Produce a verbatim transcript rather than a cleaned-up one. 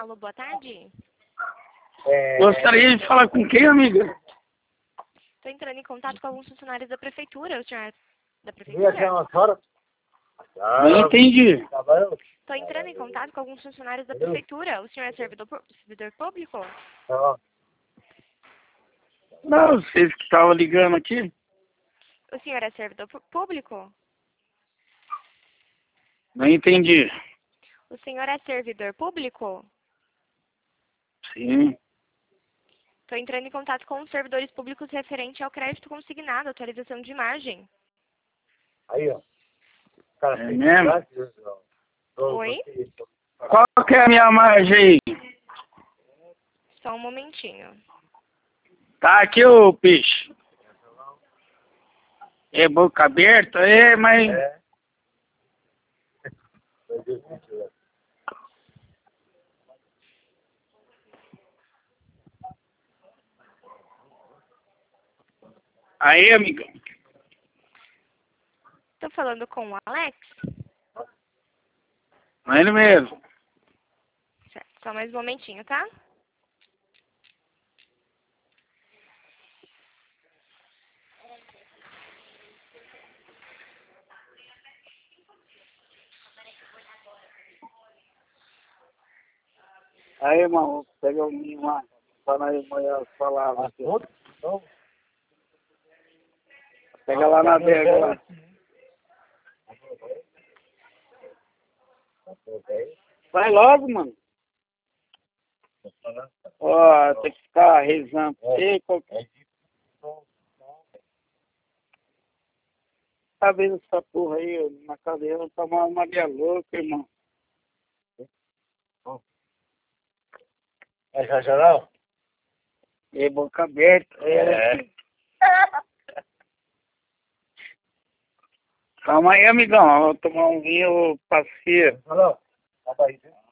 Alô, boa tarde. É... Gostaria de falar com quem, amiga? Estou entrando em contato com alguns funcionários da prefeitura. O senhor é da prefeitura? Não entendi. Estou entrando em contato com alguns funcionários da prefeitura. O senhor é servidor, pu- servidor público? Não, vocês que estavam ligando aqui. O senhor é servidor pu- público? Não entendi. O senhor é servidor público? Sim. Estou entrando em contato com os servidores públicos referente ao crédito consignado, atualização de imagem. Aí, ó. Cara, É tem mesmo? que- Oi? Qual que é a minha margem aí? Só um momentinho. Tá aqui, ô peixe. É boca aberta? É, mas... É. Aí, amigão. Estou falando com o Alex? É ele mesmo. Certo. Só mais um momentinho, tá? Aí, irmão, pega o minho lá. Para aí, amanhã as palavras. Pega lá na adega lá. Vai logo, mano. Ó, tem que ficar rezando. Ei, qualquer... Tá vendo essa porra aí, ó, na cadeira, tá uma maria louca, irmão. É já geral? É boca aberta. É. É. Calma aí, amigão. Vou tomar um vinho, parceiro. Não, não. Tá aí, viu?